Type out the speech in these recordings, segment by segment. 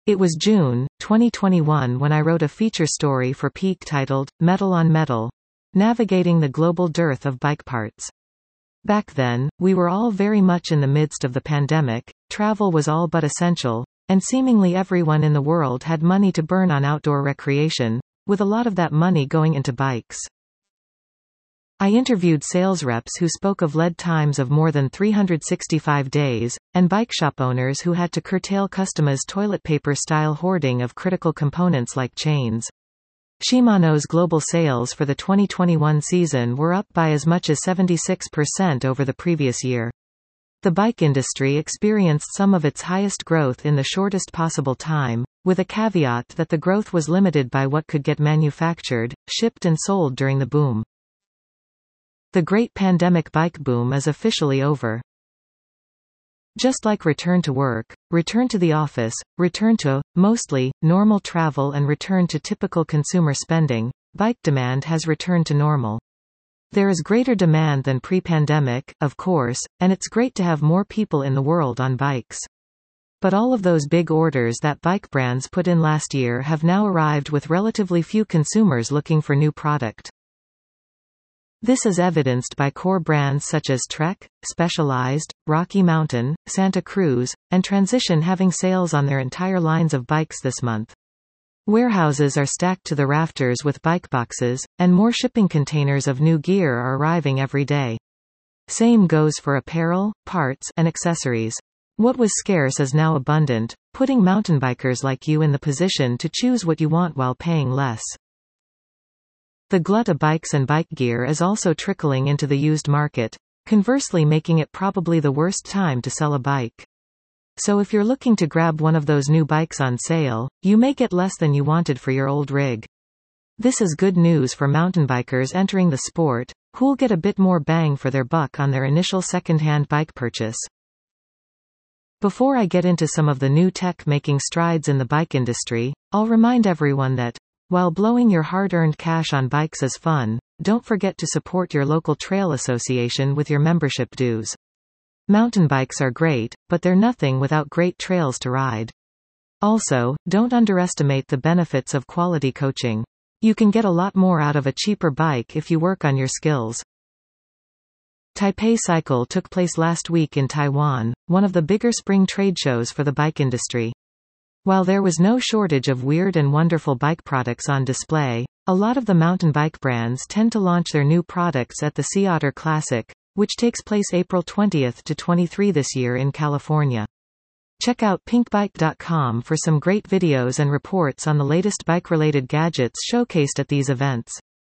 It was June 2021 when I wrote a feature story for Peak titled, Metal on Metal: Navigating the Global Dearth of Bike Parts. Back then, we were all very much in the midst of the pandemic, travel was all but essential, and seemingly everyone in the world had money to burn on outdoor recreation, with a lot of that money going into bikes. I interviewed sales reps who spoke of lead times of more than 365 days, and bike shop owners who had to curtail customers' toilet paper-style hoarding of critical components like chains. Shimano's global sales for the 2021 season were up by as much as 76% over the previous year. The bike industry experienced some of its highest growth in the shortest possible time, with a caveat that the growth was limited by what could get manufactured, shipped and sold during the boom. The great pandemic bike boom is officially over. Just like return to work, return to the office, return to, mostly, normal travel and return to typical consumer spending, bike demand has returned to normal. There is greater demand than pre-pandemic, of course, and it's great to have more people in the world on bikes. But all of those big orders that bike brands put in last year have now arrived with relatively few consumers looking for new product. This is evidenced by core brands such as Trek, Specialized, Rocky Mountain, Santa Cruz, and Transition having sales on their entire lines of bikes this month. Warehouses are stacked to the rafters with bike boxes, and more shipping containers of new gear are arriving every day. Same goes for apparel, parts, and accessories. What was scarce is now abundant, putting mountain bikers like you in the position to choose what you want while paying less. The glut of bikes and bike gear is also trickling into the used market, conversely making it probably the worst time to sell a bike. So if you're looking to grab one of those new bikes on sale, you may get less than you wanted for your old rig. This is good news for mountain bikers entering the sport, who'll get a bit more bang for their buck on their initial second-hand bike purchase. Before I get into some of the new tech making strides in the bike industry, I'll remind everyone that, while blowing your hard-earned cash on bikes is fun, don't forget to support your local trail association with your membership dues. Mountain bikes are great, but they're nothing without great trails to ride. Also, don't underestimate the benefits of quality coaching. You can get a lot more out of a cheaper bike if you work on your skills. Taipei Cycle took place last week in Taiwan, one of the bigger spring trade shows for the bike industry. While there was no shortage of weird and wonderful bike products on display, a lot of the mountain bike brands tend to launch their new products at the Sea Otter Classic, which takes place April 20 to 23 this year in California. Check out pinkbike.com for some great videos and reports on the latest bike-related gadgets showcased at these events.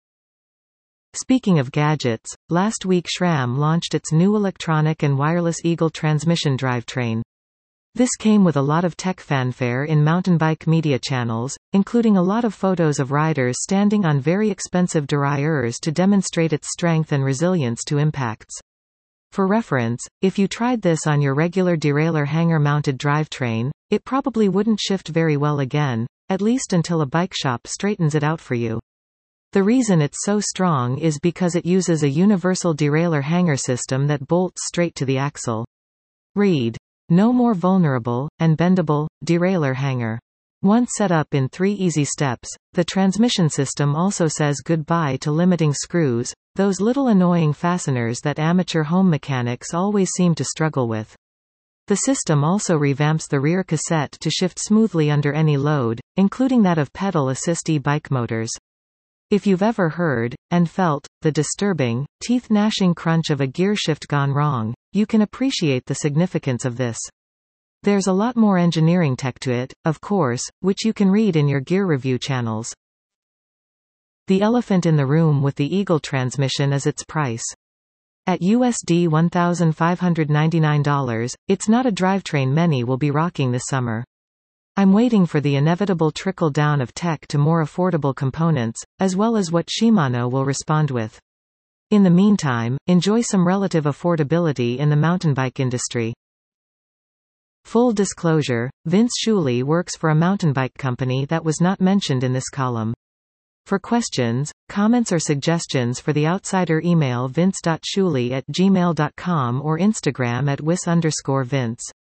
Speaking of gadgets, last week SRAM launched its new electronic and wireless Eagle transmission drivetrain. This came with a lot of tech fanfare in mountain bike media channels, including a lot of photos of riders standing on very expensive derailleurs to demonstrate its strength and resilience to impacts. For reference, if you tried this on your regular derailleur hanger-mounted drivetrain, it probably wouldn't shift very well again, at least until a bike shop straightens it out for you. The reason it's so strong is because it uses a universal derailleur hanger system that bolts straight to the axle. Read. No more vulnerable, and bendable, derailleur hanger. Once set up in 3 easy steps, the transmission system also says goodbye to limiting screws, those little annoying fasteners that amateur home mechanics always seem to struggle with. The system also revamps the rear cassette to shift smoothly under any load, including that of pedal assist e-bike motors. If you've ever heard, and felt, the disturbing, teeth-gnashing crunch of a gear shift gone wrong, you can appreciate the significance of this. There's a lot more engineering tech to it, of course, which you can read in your gear review channels. The elephant in the room with the Eagle transmission is its price. At USD $1,599, it's not a drivetrain many will be rocking this summer. I'm waiting for the inevitable trickle-down of tech to more affordable components, as well as what Shimano will respond with. In the meantime, enjoy some relative affordability in the mountain bike industry. Full disclosure, Vince Sciulli works for a mountain bike company that was not mentioned in this column. For questions, comments or suggestions for The Outsider, email vince.sciulli@gmail.com or Instagram @wis_Vince.